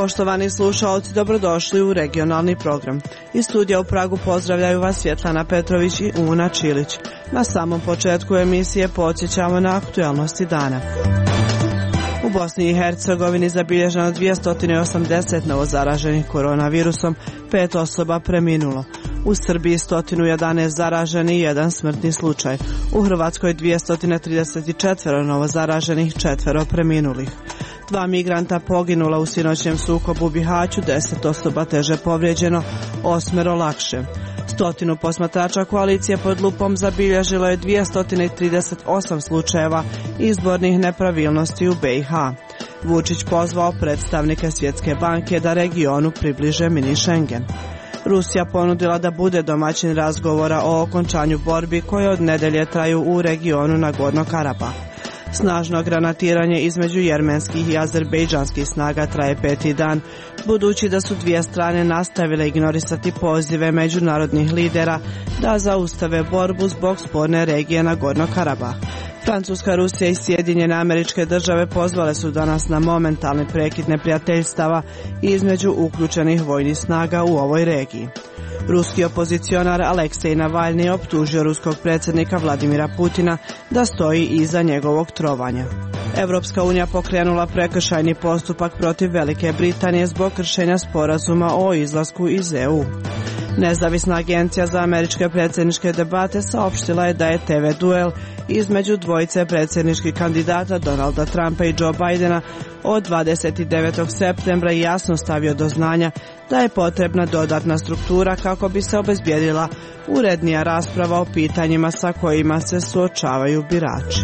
Poštovani slušaoci, dobrodošli u regionalni program. Iz studija u Pragu pozdravljaju vas Svjetlana Petrović i Una Čilić. Na samom početku emisije podsjećamo na aktualnosti dana. U Bosni i Hercegovini zabilježeno 280 novozaraženih koronavirusom, 5 osoba preminulo. U Srbiji 111 zaraženih i 1 smrtni slučaj. U Hrvatskoj 234 novozaraženih, 4 preminulih. 2 migranta poginula u sinoćnjem sukobu u Bihaću, 10 osoba teže povrijeđeno, 8 lakše. 100 posmatrača koalicije pod lupom zabilježilo je 238 slučajeva izbornih nepravilnosti u BiH. Vučić pozvao predstavnike Svjetske banke da regionu približe mini Schengen. Rusija ponudila da bude domaćin razgovora o okončanju borbi koje od nedelje traju u regionu Nagorno Karabah. Snažno granatiranje između jermenskih i azerbejdžanskih snaga traje 5. dan, budući da su dvije strane nastavile ignorisati pozive međunarodnih lidera da zaustave borbu zbog sporne regije Nagorno Karabah. Francuska, Rusija i Sjedinjene Američke Države pozvale su danas na momentalni prekid neprijateljstava između uključenih vojnih snaga u ovoj regiji. Ruski opozicionar Aleksej Navalni optužio ruskog predsjednika Vladimira Putina da stoji iza njegovog trovanja. Europska unija pokrenula prekršajni postupak protiv Velike Britanije zbog kršenja sporazuma o izlasku iz EU. Nezavisna agencija za američke predsjedničke debate saopštila je da je TV duel između dvojice predsjedničkih kandidata Donalda Trumpa i Joe Bidena od 29. septembra jasno stavio do znanja da je potrebna dodatna struktura kako bi se obezbijedila urednija rasprava o pitanjima sa kojima se suočavaju birači.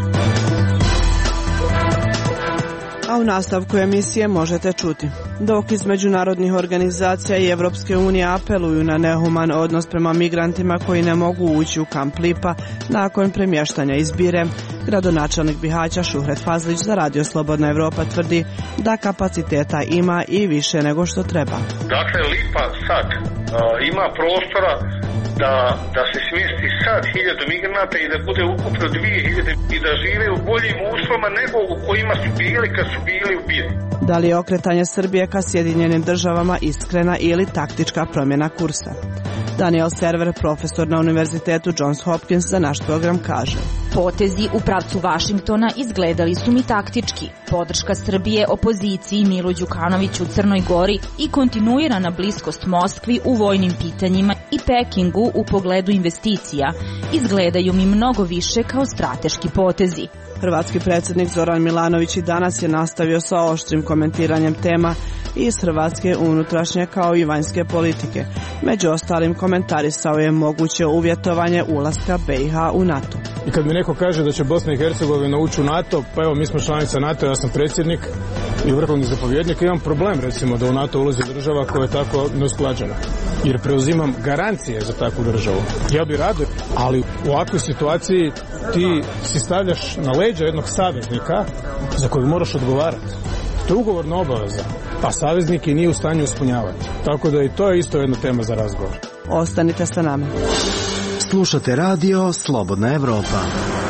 A u nastavku emisije možete čuti: dok iz međunarodnih organizacija i Evropske unije apeluju na nehuman odnos prema migrantima koji ne mogu ući u kamp Lipa nakon premještanja iz Bire, gradonačelnik Bihaća Šuhret Fazlić za Radio Slobodna Evropa tvrdi da kapaciteta ima i više nego što treba. Dakle, Lipa sad ima prostora da se smjesti sad 1000 migranata i da bude ukupno 2000 i da žive u boljim uslovima nego u kojima su bili kad su bili u Biri. Da li je okretanje Srbije ka Sjedinjenim Državama iskrena ili taktička promjena kursa? Daniel Server, profesor na Univerzitetu Johns Hopkins, za naš program kaže: potezi u pravcu Vašingtona izgledali su mi taktički. Podrška Srbije opoziciji Milu Đukanoviću u Crnoj Gori i kontinuirana bliskost Moskvi u vojnim pitanjima i Pekingu u pogledu investicija izgledaju mi mnogo više kao strateški potezi. Hrvatski predsjednik Zoran Milanović i danas je nastavio sa oštrim komentiranjem tema iz hrvatske unutrašnje kao i vanjske politike. Među ostalim komentarisao je moguće uvjetovanje ulaska BiH u NATO. I kad mi neko kaže da će Bosna i Hercegovina ući u NATO, pa evo mi smo članica NATO, ja sam predsjednik i vrhovni zapovjednik, imam problem recimo da u NATO ulazi država koja je tako neusklađena. Jer preuzimam garancije za takvu državu. Ja bi rado, ali u ovakvoj situaciji ti si stavljaš na leđa jednog saveznika za kojeg moraš odgovarati. To je ugovorna obaveza, a saveznik je nije u stanju ispunjavati. Tako da i to je isto jedna tema za razgovor. Ostanite sa nama. Slušate radio Slobodna Evropa.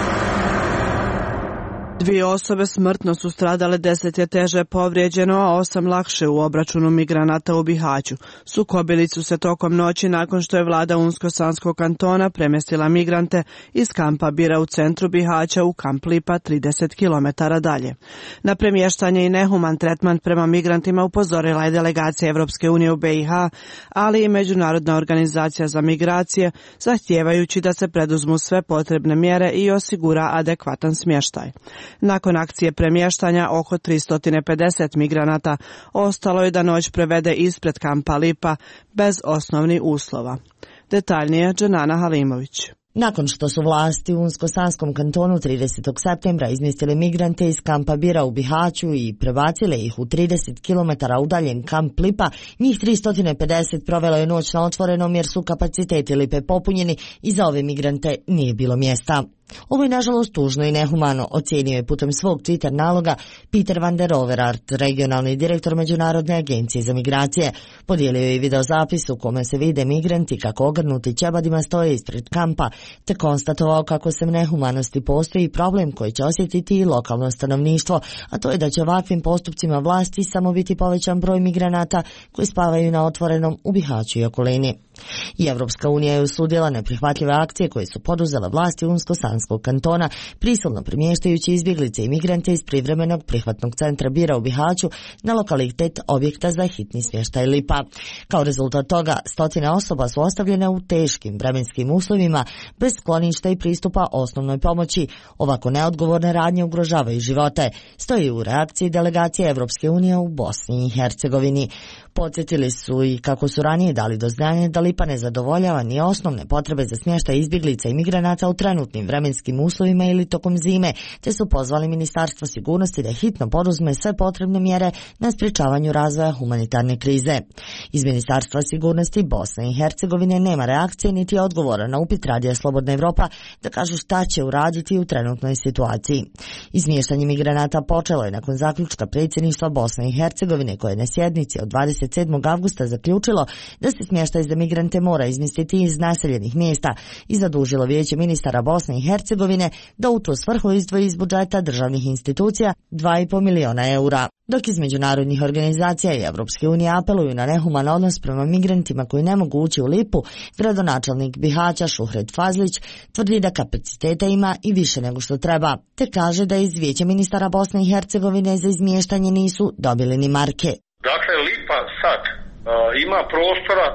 2 osobe smrtno su stradale, 10 je teže povrijeđeno, a 8 lakše u obračunu migranata u Bihaću. Sukobili su se tokom noći nakon što je vlada Unsko-Sanskog kantona premjestila migrante iz kampa Bira u centru Bihaća u kamp Lipa 30 km dalje. Na premještanje i nehuman tretman prema migrantima upozorila je delegacija Evropske unije u BiH, ali i Međunarodna organizacija za migracije, zahtijevajući da se preduzmu sve potrebne mjere i osigura adekvatan smještaj. Nakon akcije premještanja oko 350 migranata ostalo je da noć prevede ispred kampa Lipa bez osnovnih uslova. Detaljnije Dženana Halimović. Nakon što su vlasti u Unsko-Sanskom kantonu 30. septembra izmjestili migrante iz kampa Bira u Bihaću i prebacile ih u 30 km udaljen kamp Lipa, njih 350 provelo je noć na otvorenom jer su kapaciteti Lipe popunjeni i za ove migrante nije bilo mjesta. Ovo je nažalost tužno i nehumano, ocijenio je putem svog Twitter naloga Peter van der Overart, regionalni direktor Međunarodne agencije za migracije. Podijelio je videozapis u kome se vide migranti kako ogrnuti ćebadima stoje ispred kampa, te konstatovao kako se nehumanosti postoji problem koji će osjetiti i lokalno stanovništvo, a to je da će ovakvim postupcima vlasti samo biti povećan broj migranata koji spavaju na otvorenom u Bihaću i okolini. I Evropska unija je osudila neprihvatljive akcije koje su poduzele vlasti Unsko-Sanskog kantona, prisilno premještajući izbjeglice i migrante iz privremenog prihvatnog centra Bira u Bihaću na lokalitet objekta za hitni smještaj Lipa. Kao rezultat toga, stotine osoba su ostavljene u teškim vremenskim uslovima, bez skloništa i pristupa osnovnoj pomoći. Ovako neodgovorne radnje ugrožavaju živote, stoji u reakciji delegacije Evropske unije u Bosni i Hercegovini. Podsjetili su i kako su ranije dali do znanja da Lipa ne zadovoljava ni osnovne potrebe za smještaj izbjeglica i migranata u trenutnim vremenskim uslovima ili tokom zime, te su pozvali Ministarstvo sigurnosti da hitno poduzme sve potrebne mjere na sprječavanju razvoja humanitarne krize. Iz Ministarstva sigurnosti Bosne i Hercegovine nema reakcije niti odgovora na upit Radija Slobodna Evropa da kažu šta će uraditi u trenutnoj situaciji. Izmještanje migranata počelo je nakon zaključka predsjedništva Bosne i Hercegovine koje je na sjednici od 27. avgusta zaključilo da se smještaj za migrante mora izmjestiti iz naseljenih mjesta i zadužilo Vijeće ministara Bosne i Hercegovine da u tu svrhu izdvoji iz budžeta državnih institucija 2,5 miliona eura. Dok iz međunarodnih organizacija i Evropske unije apeluju na nehuman odnos prema migrantima koji ne mogu ući u Lipu, gradonačelnik Bihaća Šuhret Fazlić tvrdi da kapaciteta ima i više nego što treba, te kaže da iz Vijeća ministara Bosne i Hercegovine za izmještanje nisu dobili ni marke. Dakle, Lipa sad ima prostora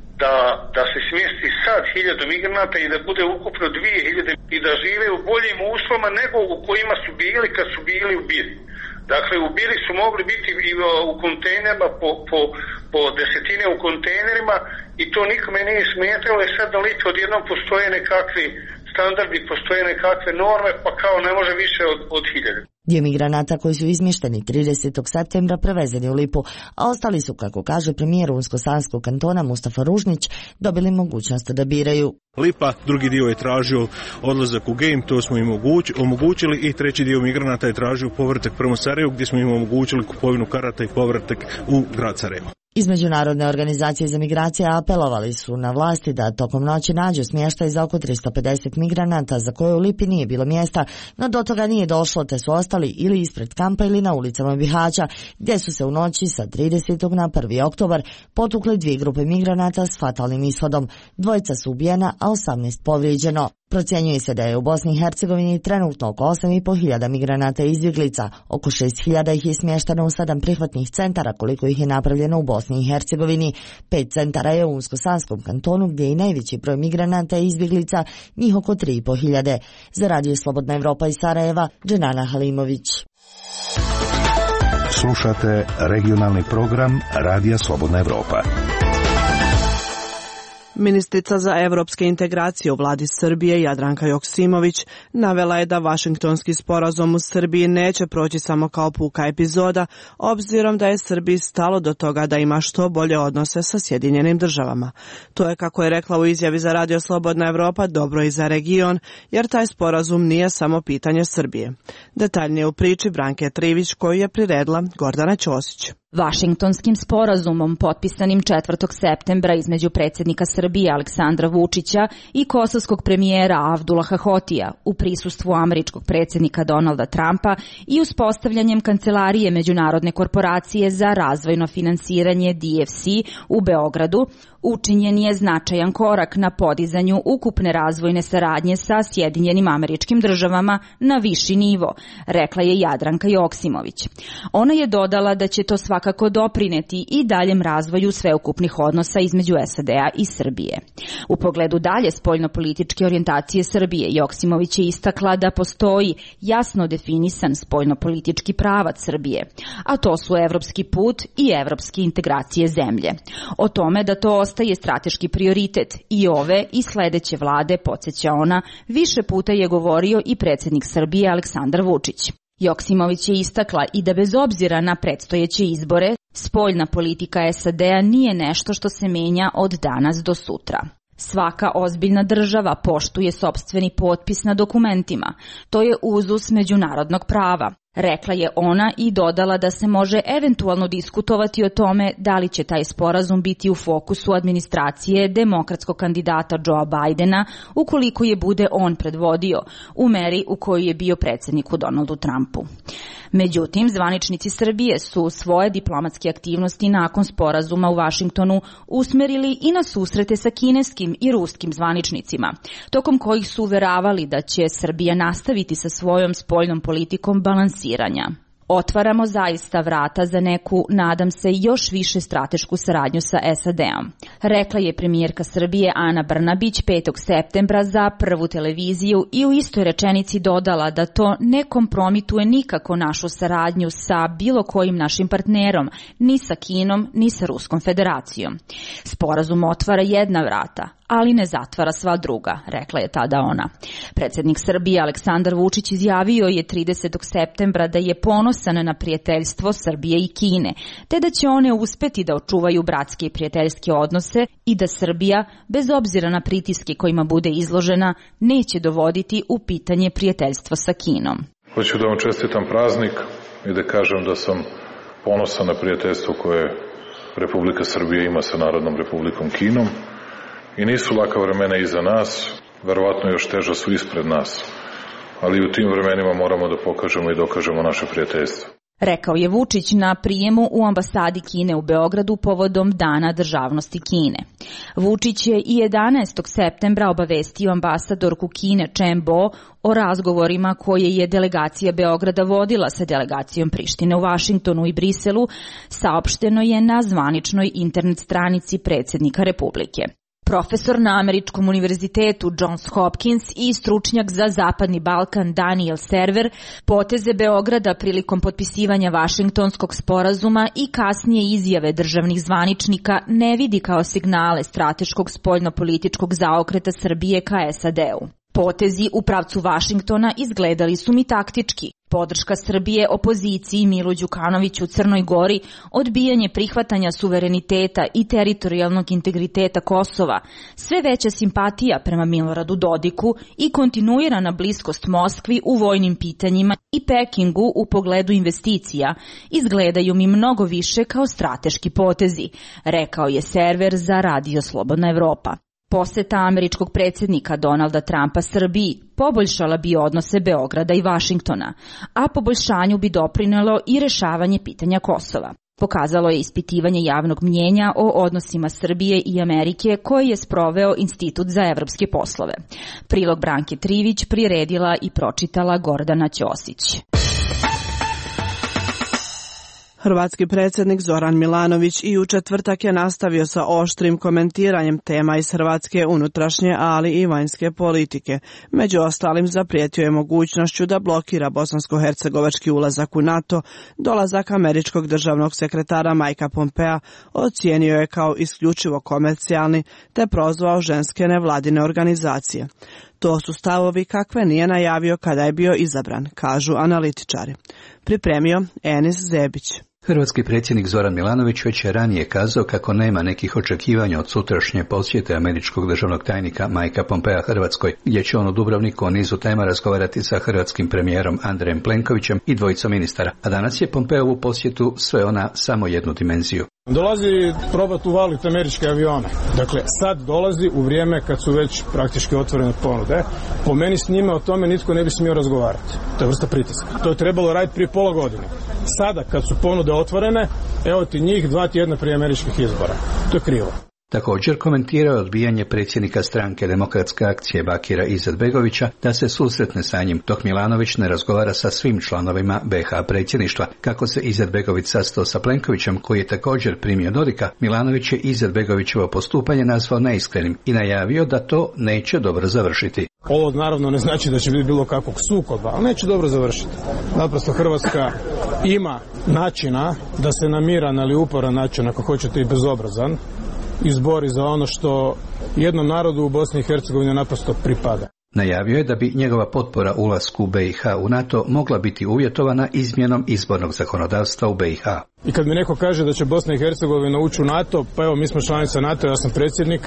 da se smjesti sad 1000 migranata i da bude ukupno 2000 i da žive u boljim uslovima nego u kojima su bili kad su bili u Biri. Dakle, u Biri su mogli biti u kontejnerima po desetine u kontejnerima i to nikome nije smetalo, i sad na Lipi odjednom postoje nekakvi standardi, postoje nekakve norme, pa kao ne može više od 1000. Dio migranata koji su izmješteni 30. septembra prevezeni u Lipu, a ostali su, kako kaže premijer Unsko-Sanskog kantona Mustafa Ružnić, dobili mogućnost da biraju. Lipa, drugi dio je tražio odlazak u Game, to smo im omogućili, i treći dio migranata je tražio povratak prema Sarajevu, gdje smo im omogućili kupovinu karata i povratak u grad Sarajevo. Iz Međunarodne organizacije za migracije apelovali su na vlasti da tokom noći nađu smještaj za oko 350 migranata za koje u Lipi nije bilo mjesta, no do toga nije došlo, te su ostali ili ispred kampa ili na ulicama Bihaća, gdje su se u noći sa 30. na 1. oktobar potukle 2 grupe migranata s fatalnim ishodom. 2 su ubijena, a 18 povrijeđeno. Procjenjuje se da je u Bosni i Hercegovini trenutno oko 8.500 migranata i izbjeglica, oko 6.000 ih je smješteno u 7 prihvatnih centara koliko ih je napravljeno u Bosni i Hercegovini. 5 centara je u Unsko-Sanskom kantonu gdje je i najveći broj migranata i izbjeglica, njih oko 3.500. Za Radio Slobodna Evropa iz Sarajeva, Dženana Halimović. Slušate regionalni program Radija Slobodna Evropa. Ministrica za evropske integracije u vladi Srbije Jadranka Joksimović navela je da Vašingtonski sporazum u Srbiji neće proći samo kao puka epizoda, obzirom da je Srbiji stalo do toga da ima što bolje odnose sa Sjedinjenim državama. To je, kako je rekla u izjavi za Radio Slobodna Evropa, dobro i za region, jer taj sporazum nije samo pitanje Srbije. Detaljnije u priči Branke Trivić, koju je priredila Gordana Ćosić. Vašingtonskim sporazumom potpisanim 4. septembra između predsjednika Srbije Aleksandra Vučića i kosovskog premijera Avdulaha Hotija u prisustvu američkog predsjednika Donalda Trumpa i uspostavljanjem kancelarije Međunarodne korporacije za razvojno finansiranje DFC u Beogradu, učinjen je značajan korak na podizanju ukupne razvojne saradnje sa Sjedinjenim Američkim Državama na viši nivo, rekla je Jadranka Joksimović. Ona je dodala da će to svakako doprineti i daljem razvoju sveukupnih odnosa između SAD-a i Srbije. U pogledu dalje spoljnopolitičke orijentacije Srbije, Joksimović je istakla da postoji jasno definisan spoljnopolitički pravac Srbije, a to su evropski put i evropske integracije zemlje. O tome da to ostaje strateški prioritet i ove i sledeće vlade, podsjeća ona, više puta je govorio i predsjednik Srbije Aleksandar Vučić. Joksimović je istakla i da bez obzira na predstojeće izbore, spoljna politika SAD-a nije nešto što se menja od danas do sutra. Svaka ozbiljna država poštuje sopstveni potpis na dokumentima. To je uzus međunarodnog prava, rekla je ona i dodala da se može eventualno diskutovati o tome da li će taj sporazum biti u fokusu administracije demokratskog kandidata Joea Bidena ukoliko je bude on predvodio, u meri u kojoj je bio predsjedniku Donaldu Trumpu. Međutim, zvaničnici Srbije su svoje diplomatske aktivnosti nakon sporazuma u Vašingtonu usmerili i na susrete sa kineskim i ruskim zvaničnicima, tokom kojih su uveravali da će Srbija nastaviti sa svojom spoljnom politikom balansiranja. Otvaramo zaista vrata za neku, nadam se, još više stratešku saradnju sa SAD-om, rekla je premijerka Srbije Ana Brnabić 5. septembra za Prvu televiziju i u istoj rečenici dodala da to ne kompromituje nikako našu saradnju sa bilo kojim našim partnerom, ni sa Kinom, ni sa Ruskom federacijom. Sporazum otvara jedna vrata, ali ne zatvara sva druga, rekla je tada ona. Predsjednik Srbije Aleksandar Vučić izjavio je 30. septembra da je ponosan na prijateljstvo Srbije i Kine, te da će one uspeti da očuvaju bratske i prijateljske odnose i da Srbija, bez obzira na pritiske kojima bude izložena, neće dovoditi u pitanje prijateljstvo sa Kinom. Hoću da vam čestitam praznik i da kažem da sam ponosan na prijateljstvo koje Republika Srbija ima sa Narodnom Republikom Kinom. I nisu laka vremena iza nas, verovatno još teža su ispred nas, ali u tim vremenima moramo da pokažemo i dokažemo naše prijateljstvo. Rekao je Vučić na prijemu u ambasadi Kine u Beogradu povodom Dana državnosti Kine. Vučić je i 11. septembra obavestio ambasadorku Kine Chen Bo o razgovorima koje je delegacija Beograda vodila sa delegacijom Prištine u Vašingtonu i Briselu, saopšteno je na zvaničnoj internet stranici predsjednika Republike. Profesor na Američkom univerzitetu Johns Hopkins i stručnjak za Zapadni Balkan Daniel Server poteze Beograda prilikom potpisivanja Vašingtonskog sporazuma i kasnije izjave državnih zvaničnika ne vidi kao signale strateškog spoljnopolitičkog zaokreta Srbije ka SAD-u. Potezi u pravcu Vašingtona izgledali su mi taktički. Podrška Srbije opoziciji Milu Đukanoviću u Crnoj Gori, odbijanje prihvatanja suvereniteta i teritorijalnog integriteta Kosova, sve veća simpatija prema Miloradu Dodiku i kontinuirana bliskost Moskvi u vojnim pitanjima i Pekingu u pogledu investicija izgledaju mi mnogo više kao strateški potezi, rekao je Server za Radio Slobodna Evropa. Poseta američkog predsjednika Donalda Trumpa Srbiji poboljšala bi odnose Beograda i Vašingtona, a poboljšanju bi doprinelo i rešavanje pitanja Kosova. Pokazalo je ispitivanje javnog mnjenja o odnosima Srbije i Amerike koje je sproveo Institut za evropske poslove. Prilog Branke Trivić priredila i pročitala Gordana Ćosić. Hrvatski predsjednik Zoran Milanović i u četvrtak je nastavio sa oštrim komentiranjem tema iz hrvatske unutrašnje, ali i vanjske politike. Među ostalim zaprijetio je mogućnošću da blokira bosansko-hercegovački ulazak u NATO, dolazak američkog državnog sekretara Mikea Pompea ocijenio je kao isključivo komercijalni, te prozvao ženske nevladine organizacije. To su stavovi kakve nije najavio kada je bio izabran, kažu analitičari. Pripremio Enis Zebić. Hrvatski predsjednik Zoran Milanović već je ranije kazao kako nema nekih očekivanja od sutrašnje posjete američkog državnog tajnika Mikea Pompea Hrvatskoj, gdje će on u Dubrovniku o nizu tema razgovarati sa hrvatskim premijerom Andrejem Plenkovićem i dvojicom ministara, a danas je Pompeovu posjetu sveo na samo jednu dimenziju. Dolazi probati uvaliti američke avione. Dakle, sad dolazi u vrijeme kad su već praktički otvorene ponude. Po meni s njima o tome nitko ne bi smio razgovarati. To je vrsta pritiska. To je trebalo raditi prije pola godine. Sada kad su ponude otvorene, evo ti njih 2 tjedna prije američkih izbora. To je krivo. Također komentirao odbijanje predsjednika stranke Demokratske akcije Bakira Izetbegovića da se susretne sa njim, dok Milanović ne razgovara sa svim članovima BiH predsjedništva. Kako se Izetbegović sastao sa Plenkovićem, koji je također primio Dodika, Milanović je Izetbegovićevo postupanje nazvao neiskrenim i najavio da to neće dobro završiti. Ovo naravno ne znači da će biti bilo kakvog sukoba, ali neće dobro završiti. Naprosto Hrvatska ima načina da se na miran, ali uporan način, ako hoćete i bezobrazan, izbori za ono što jednom narodu u Bosni i Hercegovini naprosto pripada. Najavio je da bi njegova potpora ulasku BiH u NATO mogla biti uvjetovana izmjenom izbornog zakonodavstva u BiH. I kad mi neko kaže da će Bosna i Hercegovina ući u NATO, pa evo mi smo članica NATO, ja sam predsjednik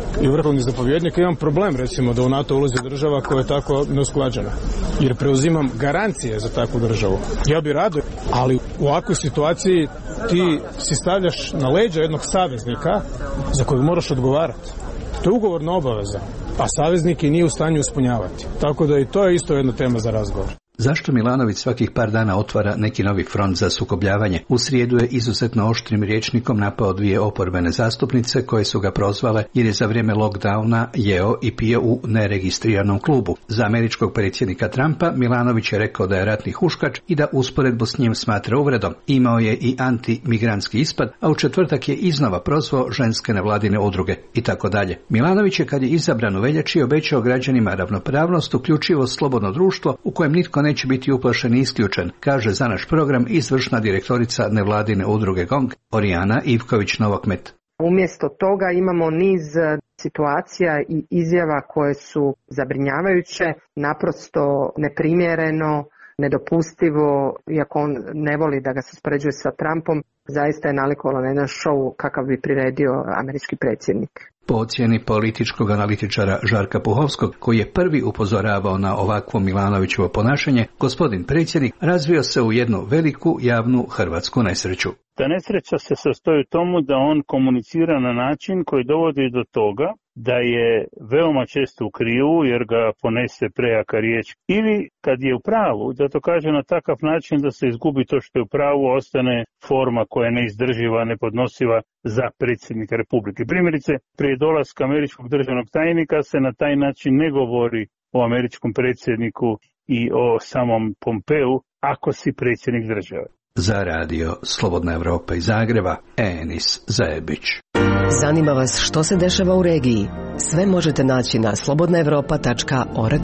i vrhovni zapovjednik, imam problem recimo da u NATO ulazi država koja je tako neusklađena, jer preuzimam garancije za takvu državu. Ja bi rado, ali u ovakvoj situaciji ti si stavljaš na leđa jednog saveznika za kojeg moraš odgovarati. To je ugovorna obaveza, a saveznik je nije u stanju ispunjavati. Tako da i to je isto jedna tema za razgovor. Zašto Milanović svakih par dana otvara neki novi front za sukobljavanje? U srijedu je izuzetno oštrim rječnikom napao dvije oporbene zastupnice koje su ga prozvale jer je za vrijeme lockdowna jeo i pio u neregistriranom klubu. Za američkog predsjednika Trumpa Milanović je rekao da je ratni huškač i da usporedbu s njim smatra uvredom. Imao je i antimigrantski ispad, a u četvrtak je iznova prozvao ženske nevladine udruge i tako dalje. Milanović je kad je izabran u veljači obećao građanima ravnopravnost, uključivo slobodno društvo u kojem nitko neće biti uplašen i isključen, kaže za naš program izvršna direktorica nevladine udruge GONG, Orijana Ivković-Novokmet. Umjesto toga imamo niz situacija i izjava koje su zabrinjavajuće, naprosto neprimjereno, nedopustivo, iako on ne voli da ga se uspoređuje sa Trumpom, zaista je nalikovalo na jedan šou kakav bi priredio američki predsjednik. Po ocjeni političkog analitičara Žarka Puhovskog, koji je prvi upozoravao na ovakvo Milanovićevo ponašanje, gospodin predsjednik razvio se u jednu veliku javnu hrvatsku nesreću. Ta nesreća se sastoji u tomu da on komunicira na način koji dovodi do toga da je veoma često u krivu jer ga ponese prejaka riječ. Ili kad je u pravu, da to kaže na takav način da se izgubi to što je u pravu, ostane forma koja je neizdrživa, nepodnosiva za predsjednika Republike. Primjerice, prije dolaska američkog državnog tajnika se na taj način ne govori o američkom predsjedniku i o samom Pompeu ako si predsjednik države. Za radio Slobodna Evropa iz Zagreba, Enis Zajebić. Zanima vas što se dešava u regiji? Sve možete naći na slobodnaevropa.org.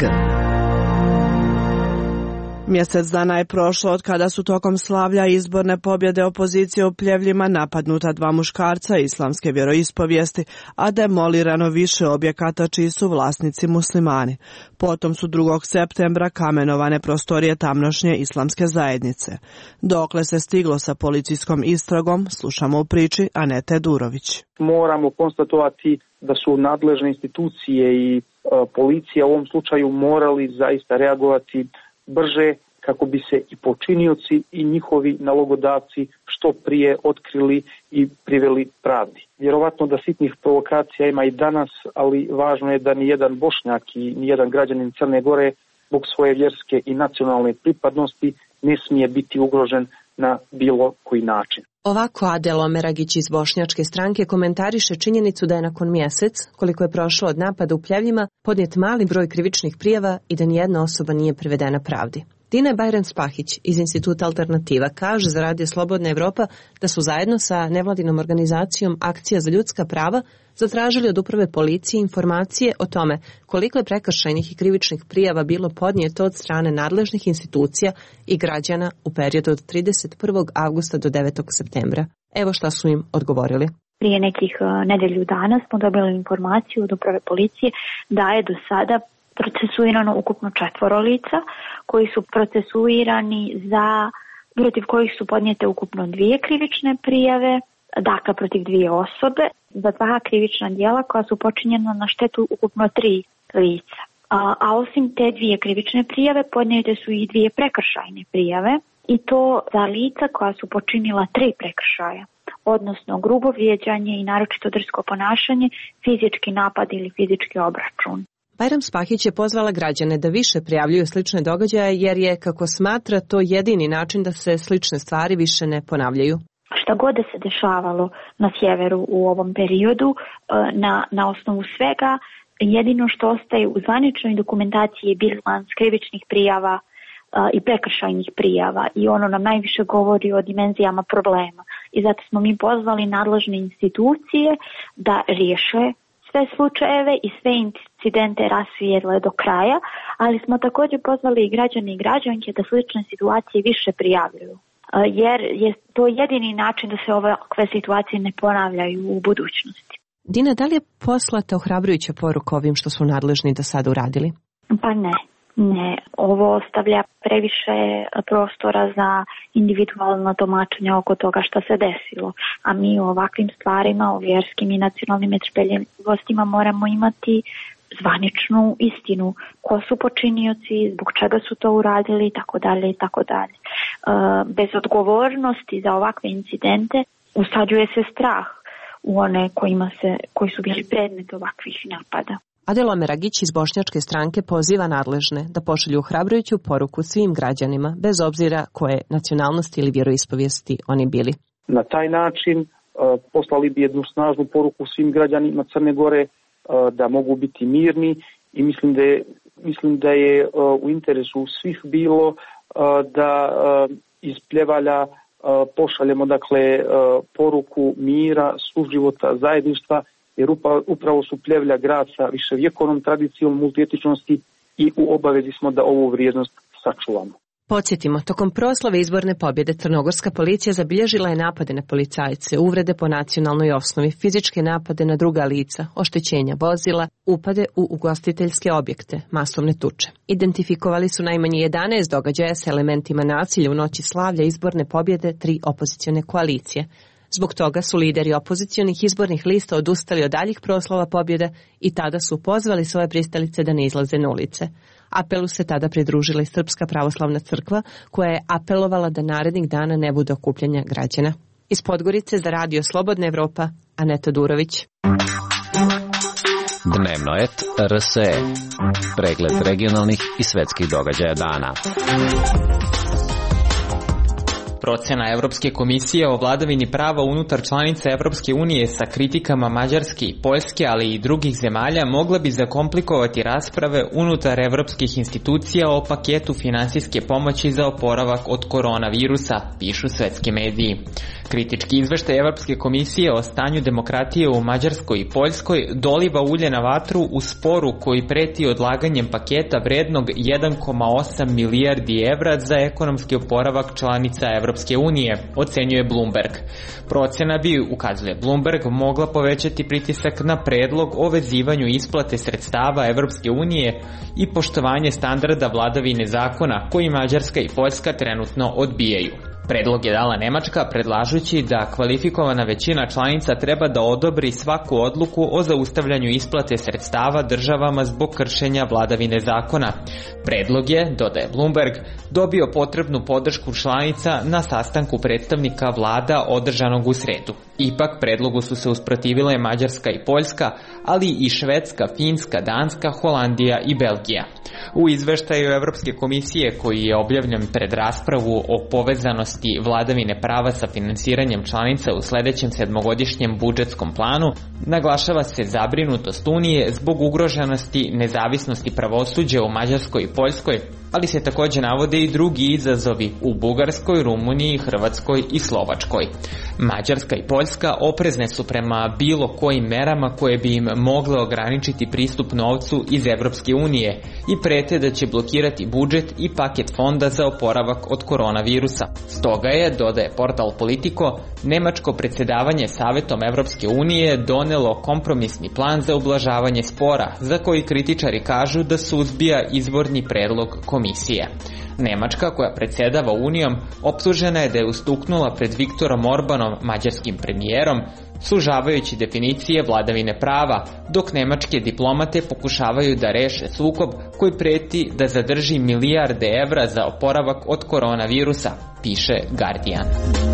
Mjesec dana je prošlo od kada su tokom slavlja izborne pobjede opozicije u Pljevljima napadnuta dva muškarca islamske vjeroispovijesti, a demolirano više objekata čiji su vlasnici muslimani. Potom su 2. septembra kamenovane prostorije tamnošnje islamske zajednice. Dokle se stiglo sa policijskom istragom, slušamo u priči Anete Durović. Moramo konstatovati da su nadležne institucije i policija u ovom slučaju morali zaista reagovati brže kako bi se i počinioci i njihovi nalogodavci što prije otkrili i priveli pravdi. Vjerovatno da sitnih provokacija ima i danas, ali važno je da nijedan Bošnjak i nijedan građanin Crne Gore zbog svoje vjerske i nacionalne pripadnosti ne smije biti ugrožen na bilo koji način. Ovako Adel Omeragić iz Bošnjačke stranke komentariše činjenicu da je nakon mjesec, koliko je prošlo od napada u Pljevljima, podnijet mali broj krivičnih prijava i da nijedna osoba nije privedena pravdi. Dina Bajram-Spahić iz Instituta Alternativa kaže za radio Slobodna Evropa da su zajedno sa nevladinom organizacijom Akcija za ljudska prava zatražili od uprave policije informacije o tome koliko je prekršajnih i krivičnih prijava bilo podnijeto od strane nadležnih institucija i građana u periodu od 31. avgusta do 9. septembra. Evo šta su im odgovorili. Prije nekih nedelju dana smo dobili informaciju od uprave policije da je do sada procesuirano ukupno 4 lica koji su procesuirani protiv kojih su podnijete ukupno 2 krivične prijave, dakle protiv 2 osobe, za 2 krivična djela koja su počinjena na štetu ukupno 3 lica. A osim te 2 krivične prijave podnijete su i 2 prekršajne prijave i to za lica koja su počinila 3 prekršaja, odnosno grubo vrijeđanje i naročito drsko ponašanje, fizički napad ili fizički obračun. Bajram Spahić je pozvala građane da više prijavljuju slične događaje jer je, kako smatra, to jedini način da se slične stvari više ne ponavljaju. Šta god da se dešavalo na sjeveru u ovom periodu, na osnovu svega, jedino što ostaje u zvaničnoj dokumentaciji je bilans krivičnih prijava i prekršajnih prijava i ono nam najviše govori o dimenzijama problema. I zato smo mi pozvali nadležne institucije da riješe sve slučajeve i sve incidente rasvijetle do kraja, ali smo također pozvali i građane i građanke da slične situacije više prijavljuju, jer je to jedini način da se ovakve situacije ne ponavljaju u budućnosti. Dina, da li je poslata ohrabrujuća poruka ovim što su nadležni do sada uradili? Pa ne. Ne, ovo ostavlja previše prostora za individualno tumačenje oko toga što se desilo. A mi u ovakvim stvarima, o vjerskim i nacionalnim netrpeljivosti moramo imati zvaničnu istinu. Ko su počinioci, zbog čega su to uradili i tako dalje i tako dalje. Bez odgovornosti za ovakve incidente usađuje se strah u one koji su bili predmet ovakvih napada. Adela Meragić iz Bošnjačke stranke poziva nadležne da pošalju ohrabrujuću poruku svim građanima, bez obzira koje nacionalnosti ili vjeroispovijesti oni bili. Na taj način poslali bi jednu snažnu poruku svim građanima Crne Gore da mogu biti mirni i mislim da je u interesu svih bilo da iz Pljevalja pošaljemo poruku mira, suživota, zajedništva, jer upravo su Pljevlja grad sa viševjekovnom tradicijom multietičnosti i u obavezi smo da ovu vrijednost sačuvamo. Podsjetimo, tokom proslave izborne pobjede crnogorska policija zabilježila je napade na policajce, uvrede po nacionalnoj osnovi, fizičke napade na druga lica, oštećenja vozila, upade u ugostiteljske objekte, masovne tuče. Identifikovali su najmanje 11 događaja s elementima nasilja u noći slavlja izborne pobjede 3 opozicione koalicije. Zbog toga su lideri opozicionih izbornih lista odustali od daljih proslava pobjede i tada su pozvali svoje pristalice da ne izlaze na ulice. Apelu se tada pridružila i Srpska pravoslavna crkva, koja je apelovala da narednih dana ne bude okupljanja građana. Iz Podgorice za radio Slobodna Evropa, Aneta Durović. Dnevnoet RSE. Pregled regionalnih i svetskih događaja dana. Procena Evropske komisije o vladavini prava unutar članica Evropske unije sa kritikama Mađarske i Poljske, ali i drugih zemalja, mogla bi zakomplikovati rasprave unutar evropskih institucija o paketu finansijske pomoći za oporavak od koronavirusa, pišu svetski mediji. Kritički izveštaj Evropske komisije o stanju demokratije u Mađarskoj i Poljskoj doliva ulje na vatru u sporu koji preti odlaganjem paketa vrednog 1,8 milijardi evra za ekonomski oporavak članica Evropske unije, ocenjuje Bloomberg. Procena bi, ukazuje Bloomberg, mogla povećati pritisak na predlog o vezivanju isplate sredstava Evropske unije i poštovanje standarda vladavine zakona koji Mađarska i Poljska trenutno odbijaju. Predlog je dala Nemačka, predlažući da kvalifikovana većina članica treba da odobri svaku odluku o zaustavljanju isplate sredstava državama zbog kršenja vladavine zakona. Predlog je, dodaje Bloomberg, dobio potrebnu podršku članica na sastanku predstavnika vlada održanog u sredu. Ipak predlogu su se usprotivile Mađarska i Poljska, ali i Švedska, Finska, Danska, Holandija i Belgija. U izveštaju Evropske komisije, koji je objavljen pred raspravu o povezanosti vladavine prava sa finansiranjem članica u sledećem sedmogodišnjem budžetskom planu, naglašava se zabrinutost Unije zbog ugroženosti nezavisnosti pravosuđa u Mađarskoj i Poljskoj, ali se također navode i drugi izazovi u Bugarskoj, Rumuniji, Hrvatskoj i Slovačkoj. Mađarska i Poljska oprezne su prema bilo kojim merama koje bi im mogle ograničiti pristup novcu iz Evropske unije i prete da će blokirati budžet i paket fonda za oporavak od koronavirusa. Stoga je, dodaje portal Politico, nemačko predsjedavanje Savetom Evropske unije donelo kompromisni plan za ublažavanje spora, za koji kritičari kažu da suzbija izvorni predlog komisije. Nemačka, koja predsjedava Unijom, optužena je da je ustuknula pred Viktorom Orbanom, mađarskim premijerom, sužavajući definicije vladavine prava, dok nemačke diplomate pokušavaju da reše sukob koji preti da zadrži milijarde evra za oporavak od koronavirusa, piše Guardian.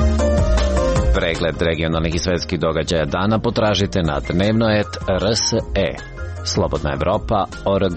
Pregled regionalnih i svetskih događaja dana potražite na Dnevnoet RSE. Slobodna Evropa.org.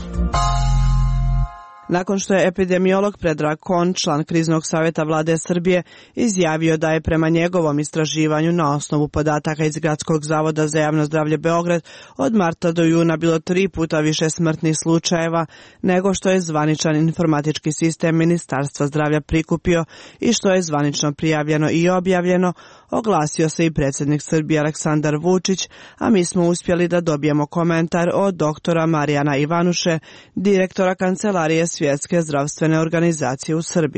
Nakon što je epidemiolog Predrag Kon, član kriznog savjeta vlade Srbije, izjavio da je prema njegovom istraživanju na osnovu podataka iz Gradskog zavoda za javno zdravlje Beograd od marta do juna bilo 3 puta više smrtnih slučajeva nego što je zvaničan informatički sistem Ministarstva zdravlja prikupio i što je zvanično prijavljeno i objavljeno, oglasio se i predsjednik Srbije Aleksandar Vučić, a mi smo uspjeli da dobijemo komentar od doktora Marijana Ivanuše, direktora Kancelarije Svjetske zdravstvene organizacije u Srbiji.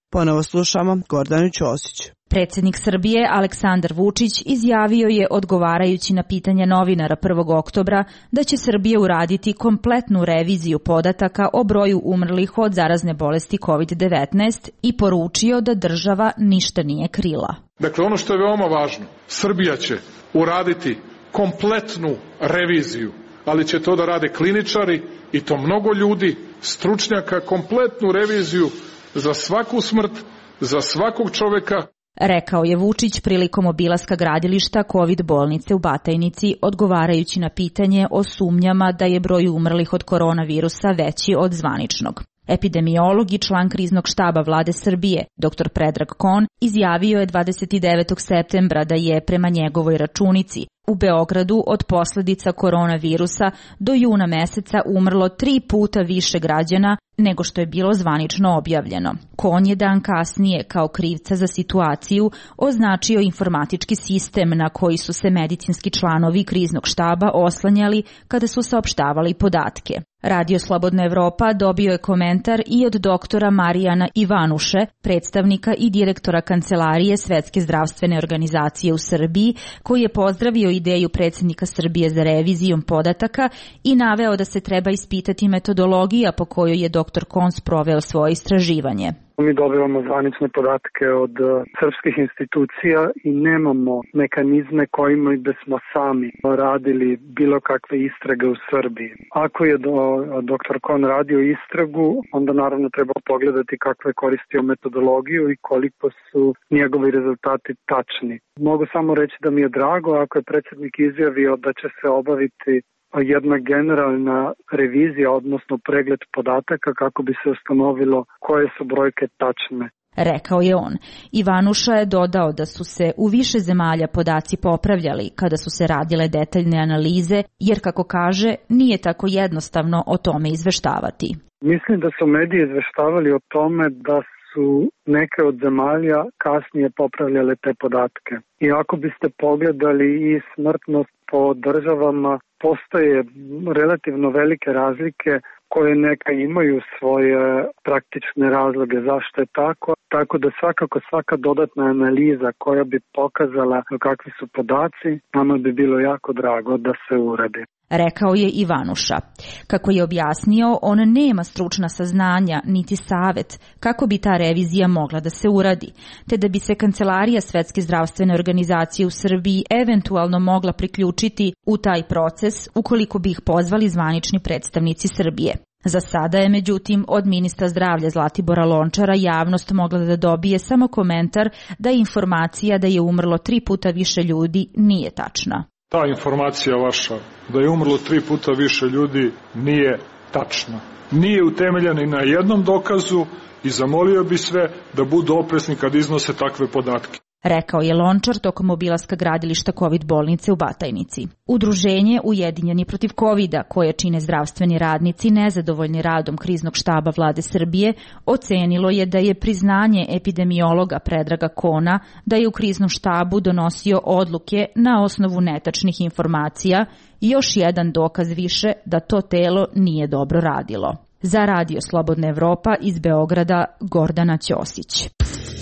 Ponovo slušamo Gordanu Ćosić. Predsjednik Srbije Aleksandar Vučić izjavio je, odgovarajući na pitanje novinara 1. oktobra, da će Srbija uraditi kompletnu reviziju podataka o broju umrlih od zarazne bolesti COVID-19 i poručio da država ništa nije krila. Dakle, ono što je veoma važno, Srbija će uraditi kompletnu reviziju, ali će to da rade kliničari i to mnogo ljudi, stručnjaka, kompletnu reviziju za svaku smrt, za svakog čoveka. Rekao je Vučić prilikom obilaska gradilišta COVID bolnice u Batajnici, odgovarajući na pitanje o sumnjama da je broj umrlih od koronavirusa veći od zvaničnog. Epidemiolog i član kriznog štaba vlade Srbije, dr. Predrag Kon, izjavio je 29. septembra da je, prema njegovoj računici, u Beogradu od posledica koronavirusa do juna meseca umrlo 3 puta više građana nego što je bilo zvanično objavljeno. Kon je dan kasnije kao krivca za situaciju označio informatički sistem na koji su se medicinski članovi kriznog štaba oslanjali kada su saopštavali podatke. Radio Slobodna Evropa dobio je komentar i od doktora Marijana Ivanuše, predstavnika i direktora Kancelarije Svetske zdravstvene organizacije u Srbiji, koji je pozdravio ideju predsjednika Srbije za revizijom podataka i naveo da se treba ispitati metodologija po kojoj je dr. Kons proveo svoje istraživanje. Mi dobivamo zvanične podatke od srpskih institucija i nemamo mehanizme kojima bismo sami radili bilo kakve istrage u Srbiji. Ako je dr. Kon radio istragu, onda naravno treba pogledati kako je koristio metodologiju i koliko su njegovi rezultati tačni. Mogu samo reći da mi je drago ako je predsjednik izjavio da će se obaviti jedna generalna revizija, odnosno pregled podataka kako bi se ustanovilo koje su brojke tačne. Rekao je on. Ivanuša je dodao da su se u više zemalja podaci popravljali kada su se radile detaljne analize, jer, kako kaže, nije tako jednostavno o tome izveštavati. Mislim da su mediji izveštavali o tome da su neke od zemalja kasnije popravljale te podatke. I ako biste pogledali i smrtnost po državama, postoje relativno velike razlike koje neka imaju svoje praktične razloge zašto je tako. Tako da svakako svaka dodatna analiza koja bi pokazala kakvi su podaci, nama bi bilo jako drago da se uradi. Rekao je Ivanuša. Kako je objasnio, on nema stručna saznanja niti savet kako bi ta revizija mogla da se uradi, te da bi se Kancelarija Svetske zdravstvene organizacije u Srbiji eventualno mogla priključiti u taj proces ukoliko bi ih pozvali zvanični predstavnici Srbije. Za sada je, međutim, od ministra zdravlja Zlatibora Lončara javnost mogla da dobije samo komentar da je informacija da je umrlo 3 puta više ljudi nije tačna. Ta informacija vaša da je umrlo 3 puta više ljudi nije tačna. Nije utemeljena i na jednom dokazu i zamolio bi sve da budu oprezni kad iznose takve podatke. Rekao je Lončar tokom obilaska gradilišta COVID bolnice u Batajnici. Udruženje Ujedinjeni protiv Covida, koje čine zdravstveni radnici nezadovoljni radom kriznog štaba vlade Srbije, ocenilo je da je priznanje epidemiologa Predraga Kona da je u kriznom štabu donosio odluke na osnovu netačnih informacija još jedan dokaz više da to telo nije dobro radilo. Za Radio Slobodna Evropa iz Beograda, Gordana Ćosić.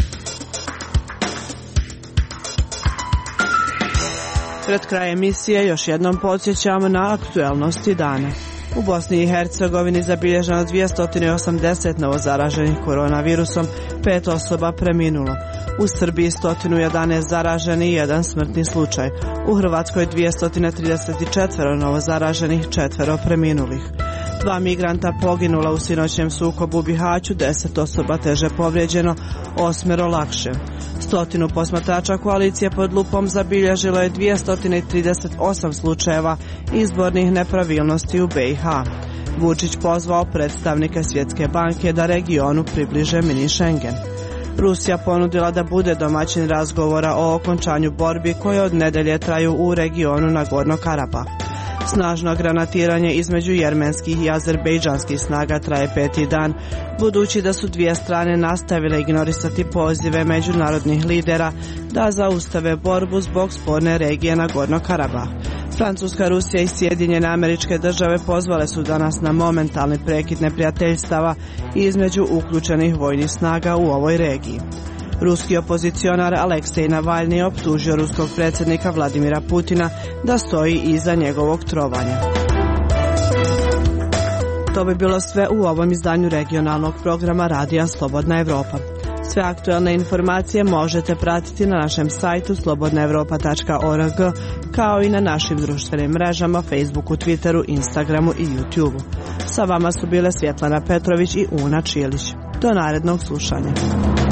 Pred kraj emisije još jednom podsjećamo na aktuelnosti dana. U Bosni i Hercegovini zabilježeno 280 novozaraženih koronavirusom, 5 osoba preminulo. U Srbiji 111 zaraženih i 1 smrtni slučaj. U Hrvatskoj 234 novozaraženih, 4 preminulih. 2 migranta poginula u sinoćnjem sukobu u Bihaću, 10 osoba teže povrijeđeno, 8 lakše. 100 posmatrača koalicije pod lupom zabilježilo je 238 slučajeva izbornih nepravilnosti u BiH. Vučić pozvao predstavnike Svjetske banke da regionu približe mini Schengen. Rusija ponudila da bude domaćin razgovora o okončanju borbi koje od nedelje traju u regionu Nagorno Karabah. Snažno granatiranje između jermenskih i azerbejdžanskih snaga traje 5. dan, budući da su dvije strane nastavile ignorisati pozive međunarodnih lidera da zaustave borbu zbog sporne regije Nagorno Karabah. Francuska, Rusija i Sjedinjene Američke Države pozvale su danas na momentalni prekid neprijateljstava između uključenih vojnih snaga u ovoj regiji. Ruski opozicionar Aleksej Navalni optužio ruskog predsjednika Vladimira Putina da stoji iza njegovog trovanja. To bi bilo sve u ovom izdanju regionalnog programa Radija Slobodna Evropa. Sve aktualne informacije možete pratiti na našem sajtu slobodnaevropa.org, kao i na našim društvenim mrežama Facebooku, Twitteru, Instagramu i YouTubeu. Sa vama su bile Svjetlana Petrović i Una Čilić. Do narednog slušanja.